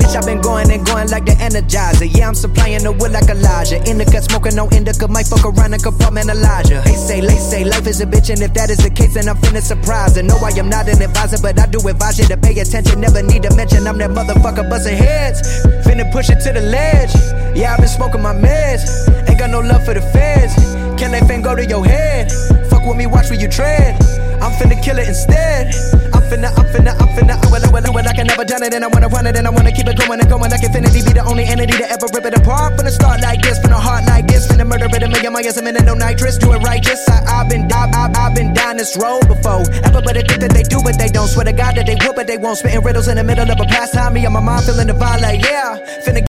Bitch, I've been going and going like the Energizer. Yeah, I'm supplying the wood like Elijah. In the cut, smoking no indica, might fuck around and compartmentalize ya. They say life is a bitch, and if that is the case, then I'm finna surprise her. No, I am not an advisor, but I do advise you to pay attention. Never need to mention I'm that motherfucker busting heads. Finna push it to the ledge. Yeah, I've been smoking my meds. Ain't got no love for the feds. Can that fan go to your head? Fuck with me, watch where you tread. I'm finna kill it instead. I'm finna, I can never done it, and I wanna run it, and I wanna keep it going and going like infinity. Be the only entity to ever rip it apart. Finna start like this, finna heart like this, finna murder it a million miles a minute, no nitrous. Do it righteous. I've been down this road before. Everybody think that they do, but they don't. Swear to God that they would, but they won't. Spitting riddles in the middle of a pastime. Me and my mind feeling divine like, yeah. Finna